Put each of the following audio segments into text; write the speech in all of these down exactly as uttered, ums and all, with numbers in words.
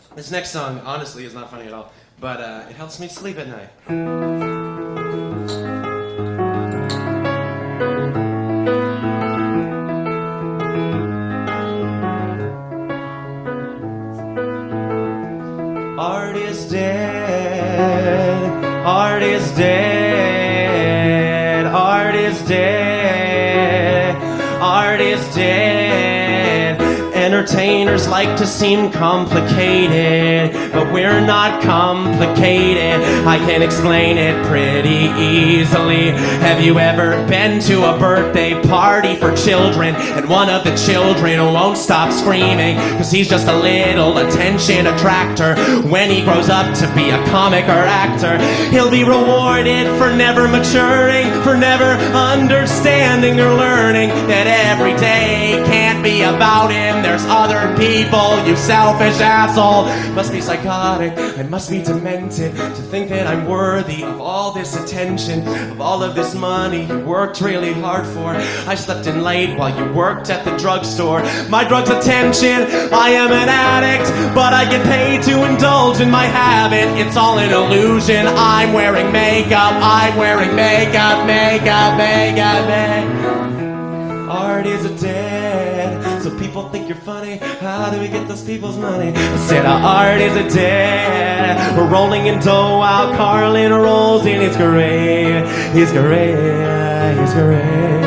This next song, honestly, is not funny at all, but uh, it helps me sleep at night. Art is dead, art is dead, art is dead, art is dead. Entertainers like to seem complicated, but we're not complicated. I can explain it pretty easily. Have you ever been to a birthday party for children, and one of the children won't stop screaming because he's just a little attention attractor? When he grows up to be a comic or actor, he'll be rewarded for never maturing, for never understanding or learning that every day can't be about him. There's other people, you selfish asshole. Must be psychotic, I must be demented to think that I'm worthy of all this attention, of all of this money you worked really hard for. I slept in late while you worked at the drugstore. My drug's attention, I am an addict, but I get paid to indulge in my habit. It's all an illusion, I'm wearing makeup, I'm wearing makeup, makeup, makeup, makeup. Art is dead, so people think you're funny. How do we get those people's money? I said our art is dead. We're rolling in dough while Carlin rolls in his grave. His grave, his grave.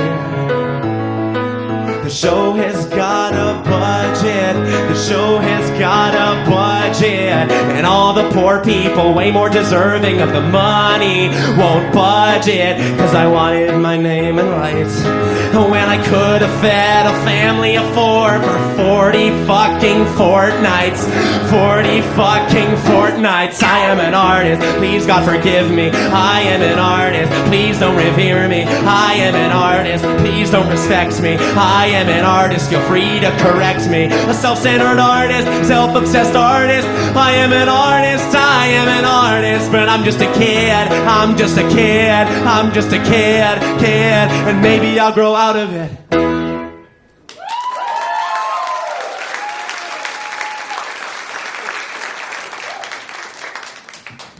The show has got a budget. The show has got a budget. And all the poor people, way more deserving of the money, won't budget. Cause I wanted my name and lights when I could have fed a family of four for forty fucking fortnights. forty fucking fortnights. I am an artist, please God forgive me. I am an artist, please don't revere me. I am an artist, please don't respect me. I am an artist, feel free to correct me. A self-centered artist, self-obsessed artist. I am an artist, I am an artist, but I'm just a kid, I'm just a kid, I'm just a kid, kid, and maybe I'll grow out of it.